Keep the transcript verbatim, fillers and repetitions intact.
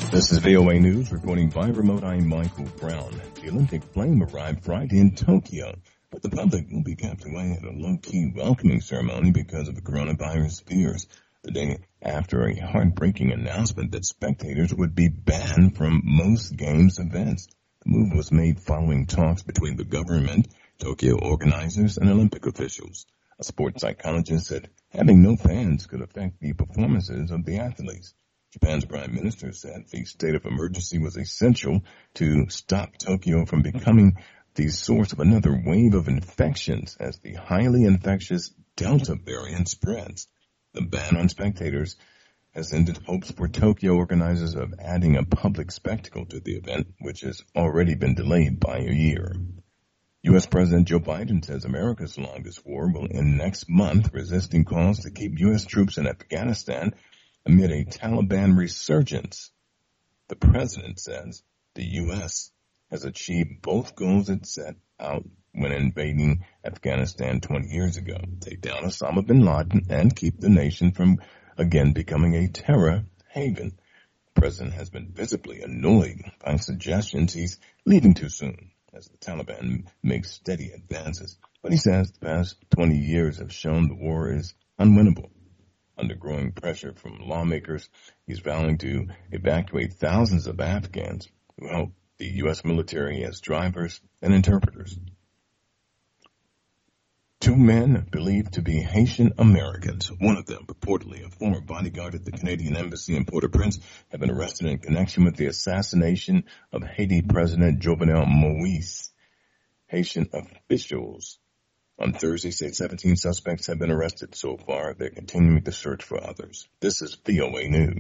This is V O A News, reporting by remote. I'm Michael Brown. The Olympic flame arrived Friday in Tokyo, but the public will be kept away at a low-key welcoming ceremony because of the coronavirus fears. The day after a heartbreaking announcement that spectators would be banned from most games events. The move was made following talks between the government, Tokyo organizers, and Olympic officials. A sports psychologist said having no fans could affect the performances of the athletes. Japan's prime minister said the state of emergency was essential to stop Tokyo from becoming the source of another wave of infections as the highly infectious Delta variant spreads. The ban on spectators has ended hopes for Tokyo organizers of adding a public spectacle to the event, which has already been delayed by a year. U S. President Joe Biden says America's longest war will end next month, resisting calls to keep U S troops in Afghanistan amid a Taliban resurgence. The president says the U S has achieved both goals it set out when invading Afghanistan twenty years ago, take down Osama bin Laden and keep the nation from again becoming a terror haven. The president has been visibly annoyed by suggestions he's leaving too soon as the Taliban makes steady advances, but he says the past twenty years have shown the war is unwinnable. Under growing pressure from lawmakers, he's vowing to evacuate thousands of Afghans who help the U S military as drivers and interpreters. Two men believed to be Haitian Americans, one of them reportedly a former bodyguard at the Canadian Embassy in Port-au-Prince, have been arrested in connection with the assassination of Haiti President Jovenel Moïse. Haitian officials on Thursday said seventeen suspects have been arrested so far. They're continuing to search for others. This is V O A News.